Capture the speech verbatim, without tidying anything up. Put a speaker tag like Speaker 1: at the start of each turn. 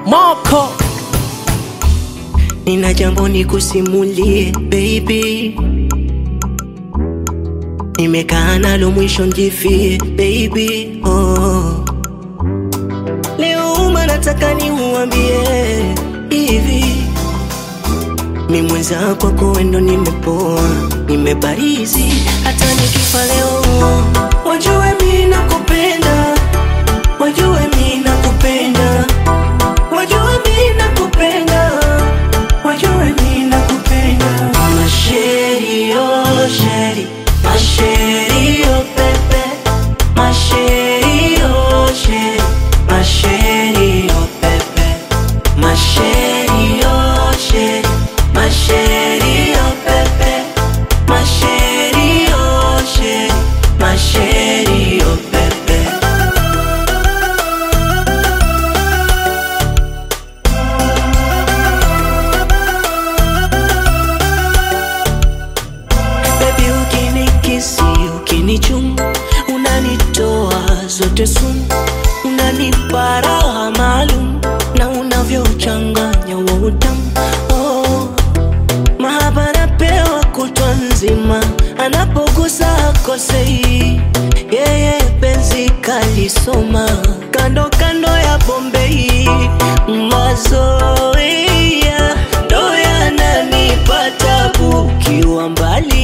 Speaker 1: Moko.
Speaker 2: Nina jambo nikusimulie baby, nimekaa nalo mwisho njifie baby. Oh, leo uma nataka niuambie hivi, mimi mwenzako kwako wendo nimepoa, nimebarizi hata nikifa leo. Wajue mimi nakupenda, wajue mimi nakupenda, wajue mimi nakupenda, wajue mimi nakupenda. Ma chérie, oh chérie, ma chérie, oh bébé, ma chérie, oh chérie, ma chérie, oh bébé, ma chérie, oh chérie, ma chérie, oh bébé, ma chérie, oh chérie, ma chérie, oh bébé. Baby ukinikisi, ukinichum, unanitoa zote sumu, unanipa raha maalum, na unavyochanganya wa utamu. Oh, mahaba napewa kutwa nzima, anapogusa kosei, yeye penzi kalisoma, kando kando ya Bombei. Mazoea ndo yananipa tabu, ukiwa mbali